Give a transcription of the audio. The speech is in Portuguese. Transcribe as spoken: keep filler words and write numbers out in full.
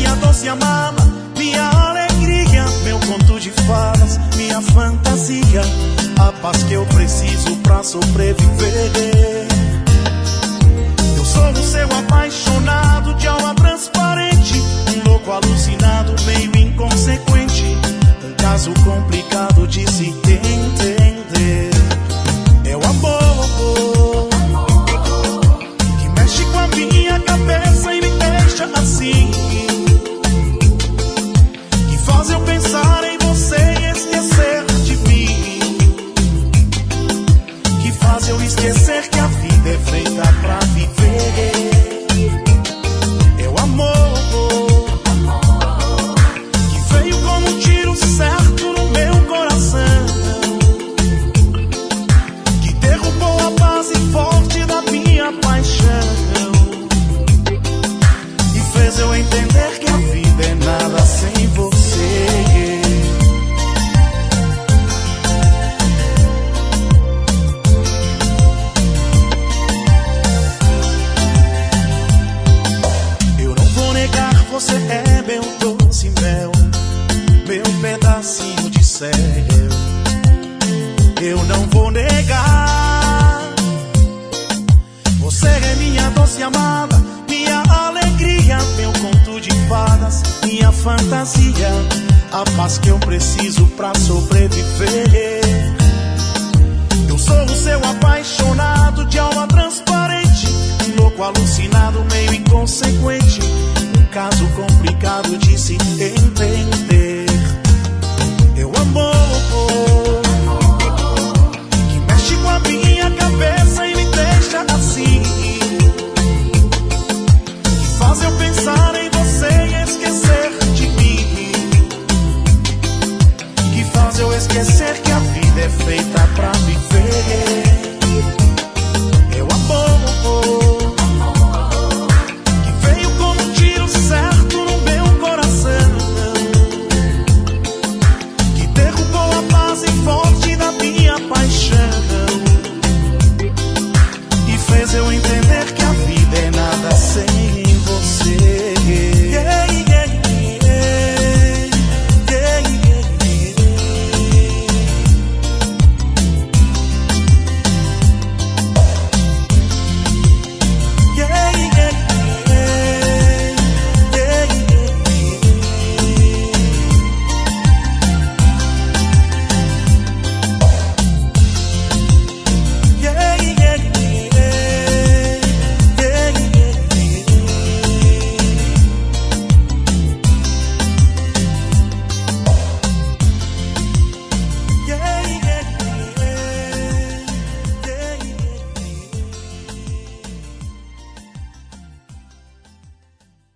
minha doce amada, minha alegria, meu conto de fadas, minha fantasia, a paz que eu preciso pra sobreviver. Eu sou o seu apaixonado de alma transparente, um louco alucinado, meio inconsequente, um caso complicado de se entender. É o amor que mexe com a minha cabeça e me deixa assim, que faz eu pensar em você e esquecer de mim, que faz eu esquecer que a vida é feita pra viver. É o amor que veio como um tiro certo no meu coração, que derrubou a base forte da minha paixão e fez eu entender que a vida é nada sem você. Eu não vou negar, você é meu doce mel, meu pedacinho de céu. Eu não vou negar, você é minha doce amada, minha alegria, meu conto de fadas, minha fantasia, a paz que eu preciso pra sobreviver. Eu sou o seu apaixonado de alma transparente, um louco alucinado, meio inconsequente, um caso complicado de se entender. Eu amo que mexe com a minha cabeça e me deixa assim, que faz eu pensar em você e esquecer